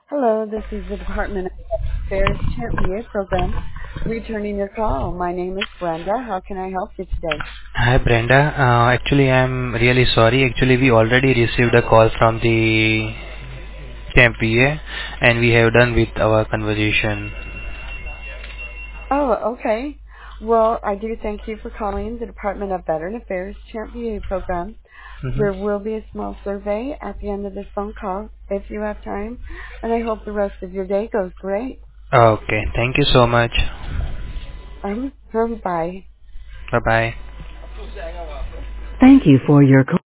Hello, this is the Department of Affairs Champ VA program. Returning your call. My name is Brenda. How can I help you today? Hi, Brenda. Actually, I'm really sorry. Actually, we already received a call from the Camp VA, and we have done with our conversation. Oh, okay. Well, I do thank you for calling the Department of Veteran Affairs Champ VA program. Mm-hmm. There will be a small survey at the end of this phone call if you have time, and I hope the rest of your day goes great. Okay. Thank you so much. Bye. Bye bye. Thank you for your call.